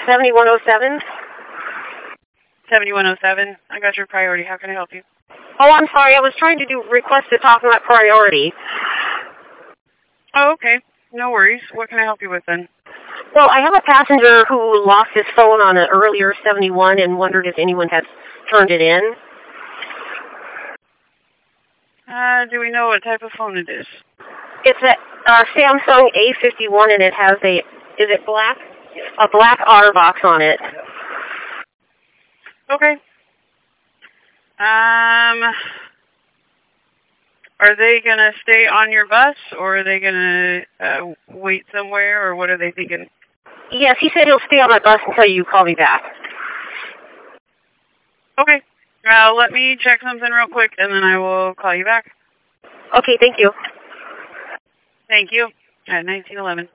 7107. 7107. I got your priority. How can I help you? Oh, I'm sorry. I was trying to request to talk about priority. Oh, okay. No worries. What can I help you with then? Well, I have a passenger who lost his phone on an earlier 71 and wondered if anyone has turned it in. Do we know what type of phone it is? It's a Samsung A51 and it has is it black? A black R box on it. Okay. Are they going to stay on your bus, or are they going to wait somewhere, or what are they thinking? Yes, he said he'll stay on my bus until you call me back. Okay. Let me check something real quick, and then I will call you back. Okay, thank you. Thank you. At 1911.